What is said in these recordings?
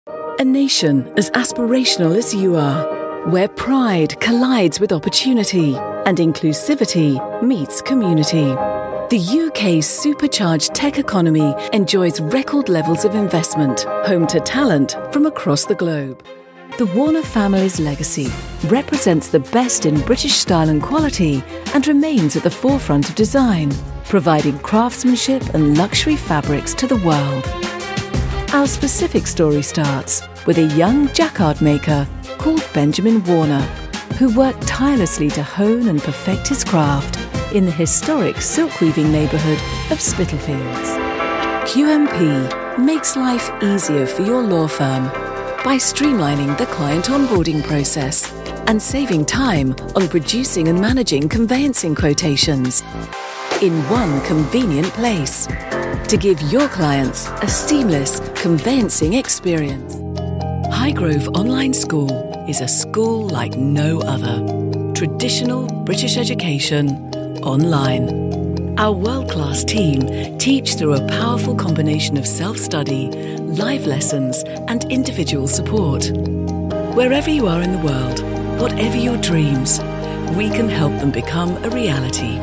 A nation as aspirational as you are, where pride collides with opportunity and inclusivity meets community. The UK's supercharged tech economy enjoys record levels of investment, home to talent from across the globe. The Warner family's legacy represents the best in British style and quality and remains at the forefront of design, providing craftsmanship and luxury fabrics to the world. Our specific story starts with a young jacquard maker called Benjamin Warner, who worked tirelessly to hone and perfect his craft in the historic silk weaving neighbourhood of Spitalfields. QMP makes life easier for your law firm by streamlining the client onboarding process and saving time on producing and managing conveyancing quotations in one convenient place to give your clients a seamless conveyancing experience. Highgrove Online School is a school like no other. Traditional British education online. Our world-class team teach through a powerful combination of self-study, live lessons, and individual support. Wherever you are in the world, whatever your dreams, we can help them become a reality.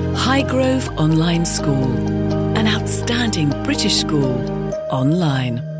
Highgrove Online School, an outstanding British school online.